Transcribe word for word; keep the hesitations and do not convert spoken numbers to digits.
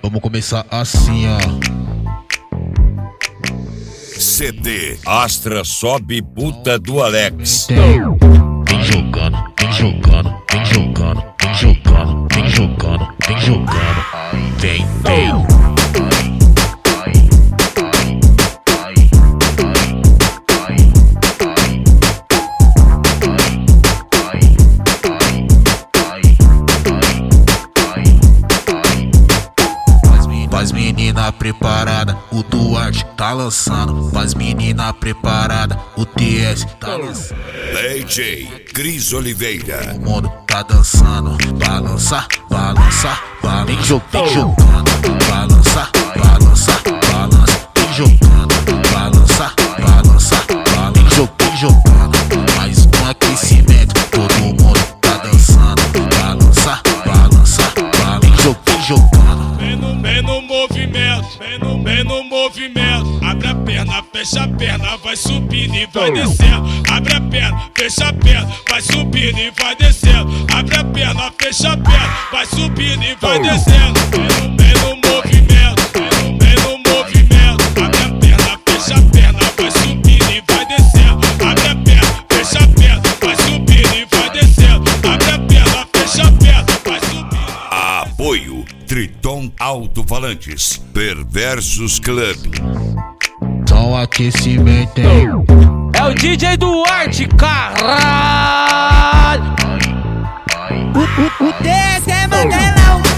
Vamos começar assim, ó. C D Astra Sobe Puta do Alex. Vem jogando, vem jogando, vem jogando, vem jogando, vem jogando, vem jogando. Vem, vem. Faz menina preparada, o Duarte tá lançando. Faz menina preparada, o T S tá lançando. D J Cris Oliveira. O mundo tá dançando, balançar, balançar, balança. Vem jogando, balançar, balançar, balança. Vem jogando, balançar, balançar, balança. Vem jogando, mais um aquecimento. Todo mundo tá dançando, balançar, balançar, balança. Vem jogando. Vem no movimento, vem no, vem no movimento. Abre a perna, fecha a perna, vai subindo e vai descendo. Abre a perna, fecha a perna, vai subindo e vai descendo. Abre a perna, fecha a perna, vai subindo e vai descendo. Vem no, vem no movimento, vem no, vem no movimento. Abre a perna, fecha a perna, vai subindo e vai descendo. Abre a perna, fecha a perna, vai subindo e vai descendo. Abre a perna, fecha a perna, vai subindo. Apoio Triton Alto-Falantes, Perversos Club. Só um aquecimento, hein? É o D J Duarte, caralho! O, o, o T S é Mandelão.